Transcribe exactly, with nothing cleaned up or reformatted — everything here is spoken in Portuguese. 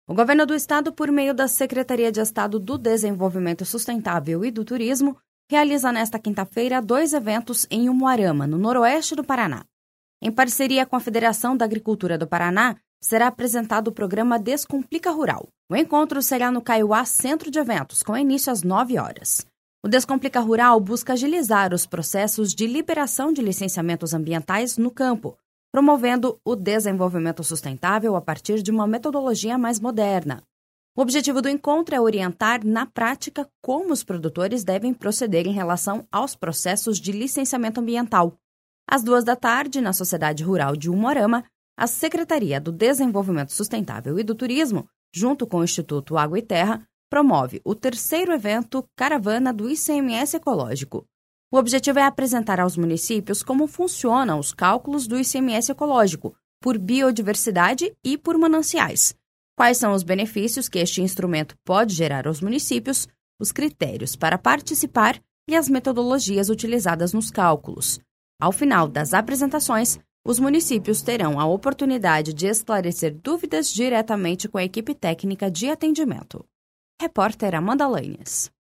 O governo do estado, por meio da Secretaria de Estado do Desenvolvimento Sustentável e do Turismo, realiza nesta quinta-feira dois eventos em Umuarama, no noroeste do Paraná. Em parceria com a Federação da Agricultura do Paraná, será apresentado o programa Descomplica Rural. O encontro será no Kaiowá Centro de Eventos, com início às nove horas. O Descomplica Rural busca agilizar os processos de liberação de licenciamentos ambientais no campo, promovendo o desenvolvimento sustentável a partir de uma metodologia mais moderna. O objetivo do encontro é orientar, na prática, como os produtores devem proceder em relação aos processos de licenciamento ambiental. Às duas da tarde, na Sociedade Rural de Umuarama, a Secretaria do Desenvolvimento Sustentável e do Turismo, junto com o Instituto Água e Terra, promove o terceiro evento Caravana do I C M S Ecológico. O objetivo é apresentar aos municípios como funcionam os cálculos do I C M S Ecológico, por biodiversidade e por mananciais, quais são os benefícios que este instrumento pode gerar aos municípios, os critérios para participar e as metodologias utilizadas nos cálculos. Ao final das apresentações, os municípios terão a oportunidade de esclarecer dúvidas diretamente com a equipe técnica de atendimento. Repórter Amanda Lanes.